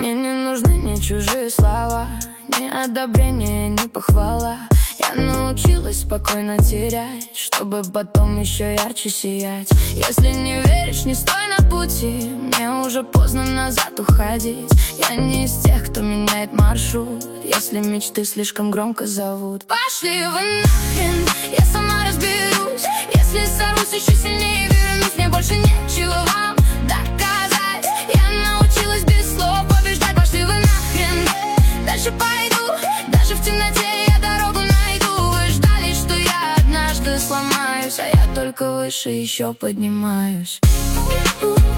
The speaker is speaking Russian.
Мне не нужны ни чужие слова, ни одобрение, ни похвала. Я научилась спокойно терять, чтобы потом еще ярче сиять. Если не веришь, не стой на пути, мне уже поздно назад уходить. Я не из тех, кто меняет маршрут, если мечты слишком громко зовут. Пошли вы нахрен, я сама разберусь. Если сорвусь, еще сильнее вернусь. Мне больше нечего вам доказать. Я научилась без слов побеждать. Пошли вы нахрен, дальше пойду. Даже в темноте я дорогу найду. Вы ждали, что я однажды сломаюсь, а я только выше еще поднимаюсь.